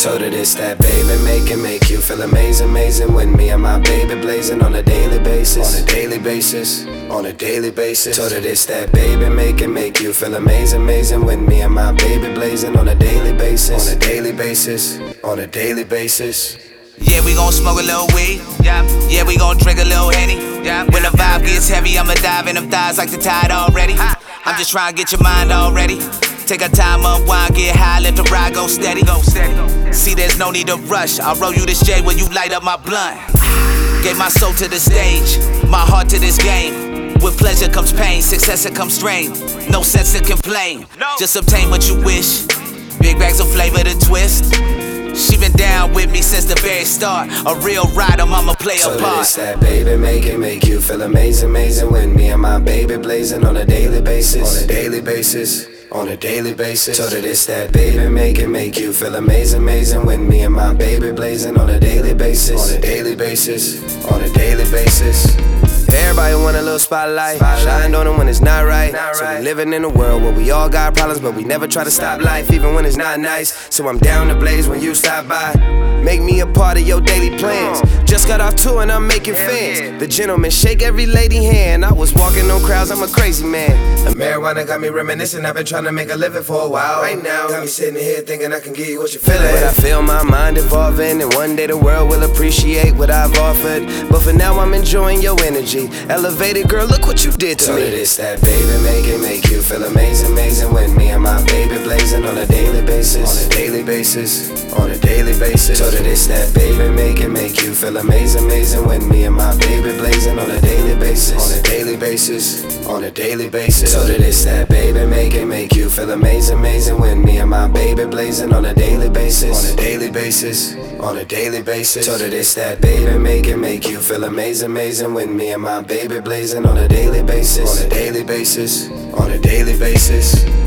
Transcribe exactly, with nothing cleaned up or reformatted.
Told her this, that baby, make it make you feel amazing, amazing. When me and my baby blazing on a daily basis, on a daily basis, on a daily basis. Told her this, that baby, make it make you feel amazing, amazing. When me and my baby blazing on a daily basis, on a daily basis, on a daily basis. Yeah, we gon' smoke a little weed. Yeah, yeah, we gon' drink a little Henny. Yeah, when the vibe gets heavy, I'ma dive in them thighs like the tide already. I'm just trying to get your mind all ready. Take our time, unwind, get high, let the ride go steady. Go steady. See, there's no need to rush. I'll roll you this J when you light up my blunt. Gave my soul to the stage, my heart to this game. With pleasure comes pain, success it comes strain. No sense to complain, just obtain what you wish. Big bags of flavor to twist. She been down with me since the very start. A real rider, mama play so a part. So that baby, make it make you feel amazing, amazing. When me and my baby blazing on a daily basis, on a daily basis, on a daily basis. Told her this, that baby, make it make you feel amazing, amazing. When me and my baby blazing on a daily basis, on a daily basis, on a daily basis. Everybody want a little spotlight, shine on them when it's not right. So we living in a world where we all got problems, but we never try to stop life, even when it's not nice. So I'm down to blaze when you stop by. Make me a part of your daily plans. Just got off tour and I'm making fans. The gentleman shake every lady hand. I was walking on crowds, I'm a crazy man. The marijuana got me reminiscing, I've been trying to make a living for a while. Right now, got me sitting here thinking I can give you what you're feeling. But I feel my mind evolving, and one day the world will appreciate what I've offered. But for now I'm enjoying your energy. Elevated girl, look what you did to me. Told her this, that baby, make it make you feel amazing, amazing. When me and my baby blazing on a daily basis, on a daily basis, on a daily basis. Told her this, that baby, make it make you feel amazing, amazing. When me and my baby blazing on a daily basis, on a daily basis, on a daily basis. Told her this, that baby, make it make you feel amazing, amazing. When me and my baby blazing on a daily basis, on a daily basis, on a daily basis. Told her this, that baby, make it make you feel amazing, amazing. When me and my baby blazing on a daily basis, on a daily basis, on a daily basis.